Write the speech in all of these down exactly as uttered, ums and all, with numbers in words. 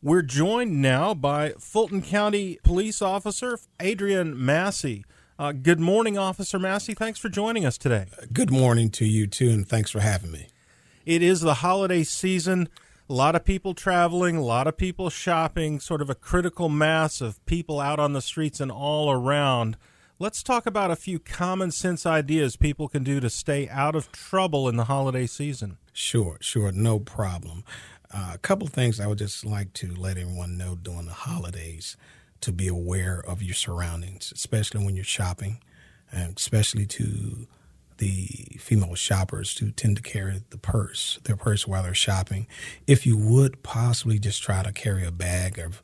We're joined now by Fulton County Police Officer Adrian Massey. Uh, good morning, Officer Massey. Thanks for joining us today. Good morning to you, too, and thanks for having me. It is the holiday season. A lot of people traveling, a lot of people shopping, sort of a critical mass of people out on the streets and all around. Let's talk about a few common sense ideas people can do to stay out of trouble in the holiday season. Sure, sure, no problem. Uh, a couple of things I would just like to let everyone know during the holidays, to be aware of your surroundings, especially when you're shopping, and especially to the female shoppers who tend to carry the purse, their purse while they're shopping. If you would possibly just try to carry a bag of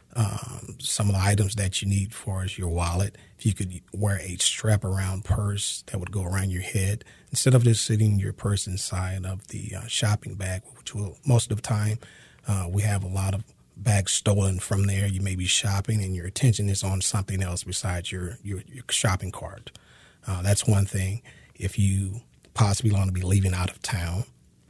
um, some of the items that you need for as your wallet, if you could wear a strap around purse that would go around your head instead of just sitting your purse inside of the uh, shopping bag, which will most of the time uh, we have a lot of bags stolen from there. You may be shopping and your attention is on something else besides your, your, your shopping cart. Uh, that's one thing. If you possibly want to be leaving out of town,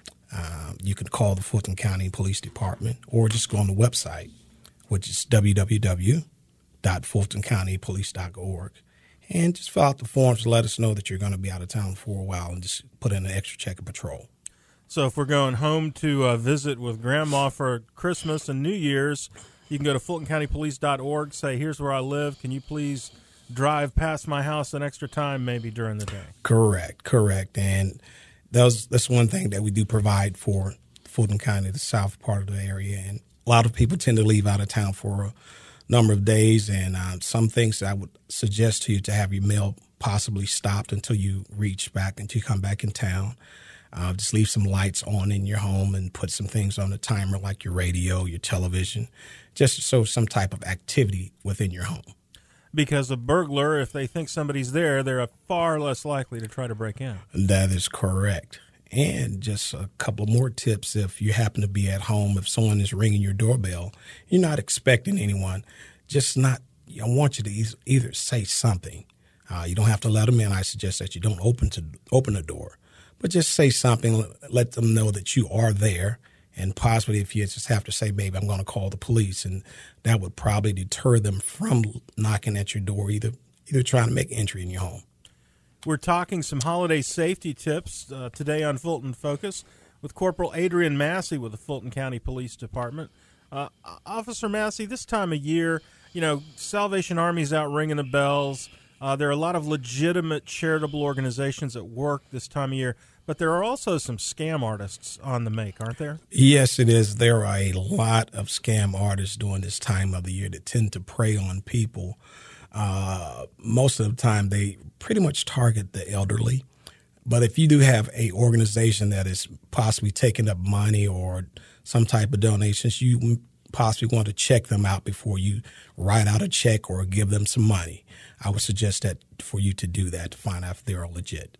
um, you can call the Fulton County Police Department or just go on the website, which is w w w dot fulton county police dot org, and just fill out the forms to let us know that you're going to be out of town for a while and just put in an extra check of patrol. So if we're going home to uh, visit with Grandma for Christmas and New Year's, you can go to fulton county police dot org, say, here's where I live. Can you please drive past my house an extra time maybe during the day? Correct, correct. And that's, that's one thing that we do provide for Fulton County, the south part of the area. And a lot of people tend to leave out of town for a number of days. And uh, some things I would suggest to you to have your mail possibly stopped until you reach back, until you come back in town. Uh, just leave some lights on in your home and put some things on the timer like your radio, your television, just so some type of activity within your home. Because a burglar, if they think somebody's there, they're far less likely to try to break in. That is correct. And just a couple more tips. If you happen to be at home, if someone is ringing your doorbell, you're not expecting anyone, just not, I want you to either say something. Uh, you don't have to let them in. I suggest that you don't open to open the door, but just say something, let them know that you are there. And possibly if you just have to say, maybe I'm going to call the police, and that would probably deter them from knocking at your door, either either trying to make entry in your home. We're talking some holiday safety tips uh, today on Fulton Focus with Corporal Adrian Massey with the Fulton County Police Department. Uh, Officer Massey, this time of year, you know, Salvation Army's out ringing the bells. Uh, there are a lot of legitimate charitable organizations at work this time of year, but there are also some scam artists on the make, aren't there? Yes, it is. There are a lot of scam artists during this time of the year that tend to prey on people. Uh, most of the time, they pretty much target the elderly. But if you do have a organization that is possibly taking up money or some type of donations, you possibly want to check them out before you write out a check or give them some money. I would suggest that for you to do that to find out if they're legit.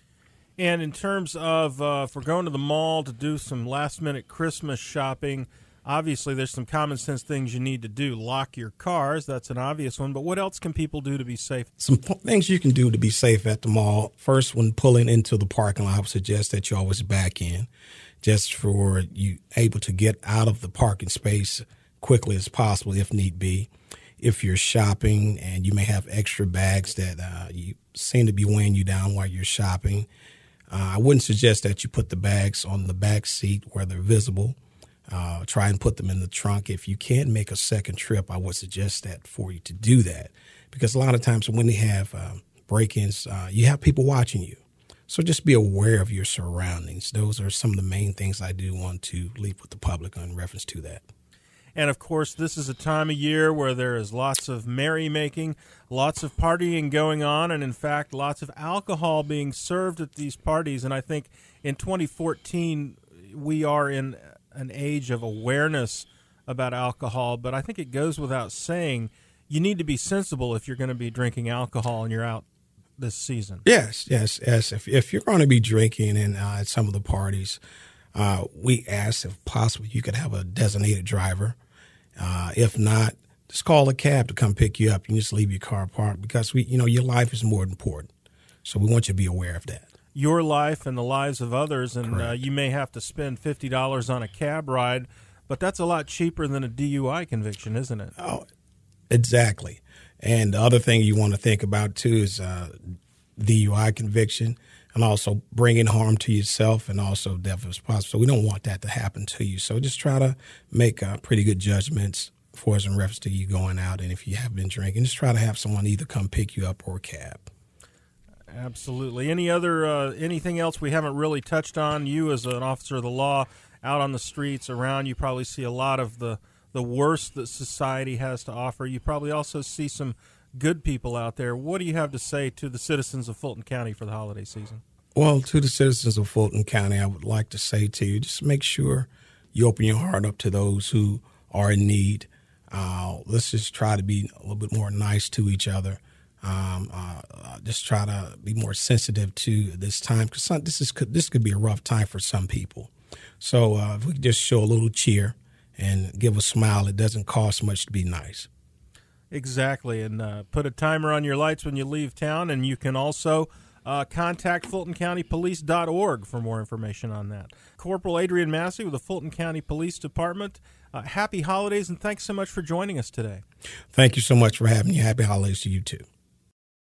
And in terms of uh, if we're going to the mall to do some last-minute Christmas shopping, obviously there's some common sense things you need to do. Lock your cars, that's an obvious one. But what else can people do to be safe? Some things you can do to be safe at the mall. First, when pulling into the parking lot, I would suggest that you always back in, just for you able to get out of the parking space quickly as possible if need be. If you're shopping and you may have extra bags that uh, you seem to be weighing you down while you're shopping, uh, I wouldn't suggest that you put the bags on the back seat where they're visible. Uh, try and put them in the trunk. If you can make a second trip, I would suggest that for you to do that, because a lot of times when they have uh, break-ins, uh, you have people watching you. So just be aware of your surroundings. Those are some of the main things I do want to leave with the public in reference to that. And, of course, this is a time of year where there is lots of merrymaking, lots of partying going on, and, in fact, lots of alcohol being served at these parties. And I think in twenty fourteen, we are in an age of awareness about alcohol, but I think it goes without saying you need to be sensible if you're going to be drinking alcohol and you're out this season. Yes, yes, yes. If, if you're going to be drinking in, uh, at some of the parties, uh, we ask if possible you could have a designated driver. Uh, if not, just call a cab to come pick you up and just leave your car parked, because we, you know, your life is more important. So we want you to be aware of that. Your life and the lives of others, and uh, you may have to spend fifty dollars on a cab ride, but that's a lot cheaper than a D U I conviction, isn't it? Oh, exactly. And the other thing you want to think about, too, is uh, D U I conviction and also bringing harm to yourself and also death if possible. So we don't want that to happen to you. So just try to make uh, pretty good judgments for as in reference to you going out. And if you have been drinking, just try to have someone either come pick you up or a cab. Absolutely. Any other uh, anything else we haven't really touched on? You as an officer of the law out on the streets around, you probably see a lot of the, the worst that society has to offer. You probably also see some good people out there. What do you have to say to the citizens of Fulton County for the holiday season? Well, to the citizens of Fulton County, I would like to say to you, just make sure you open your heart up to those who are in need. Uh, let's just try to be a little bit more nice to each other. Um, uh, uh, just try to be more sensitive to this time, because this is this could be a rough time for some people. So uh, if we could just show a little cheer and give a smile, it doesn't cost much to be nice. Exactly, and uh, put a timer on your lights when you leave town, and you can also uh, contact Fulton County Police dot org for more information on that. Corporal Adrian Massey with the Fulton County Police Department, uh, happy holidays, and thanks so much for joining us today. Thank you so much for having me. Happy holidays to you, too.